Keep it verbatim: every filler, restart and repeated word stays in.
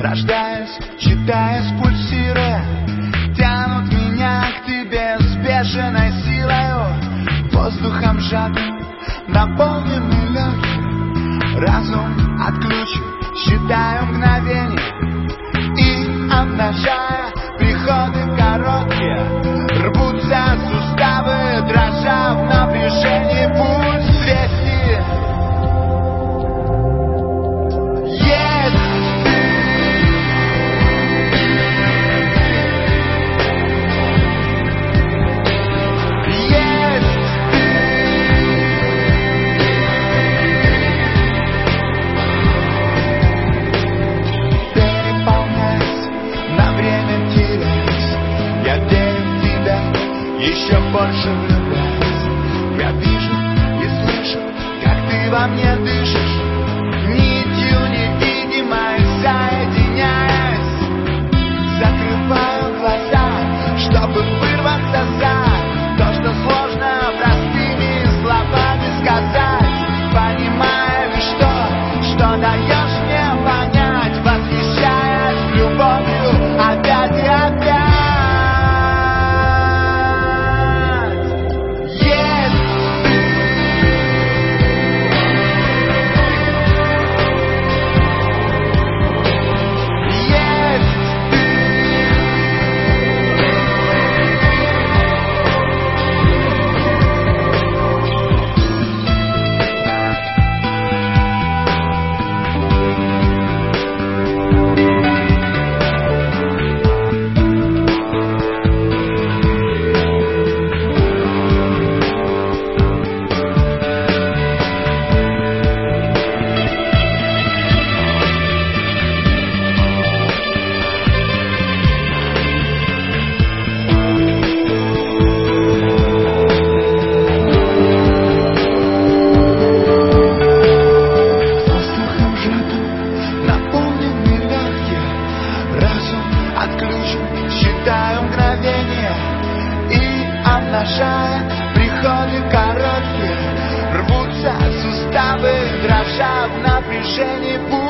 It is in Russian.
рождаясь, читаясь, пульсируя, тянут меня к тебе с бешеной силою, воздухом сжатым, наполненный легким. Разум отключен, считаю мгновения и, обнажая приходы короткие, рвутся суставы, дрожа в напряжении, пульс двести. Еще больше влюбляюсь. Я вижу и слышу, как ты во мне дышишь, нитью невидимой соединяясь. Закрываю глаза, чтобы вырваться за то, что сложно простыми словами сказать. Понимаю лишь то, что даешь мне понять, восхищаясь любовью опять и опять. Считаю мгновения и, обнажая приходы короткие, рвутся суставы, дрожа в напряжении.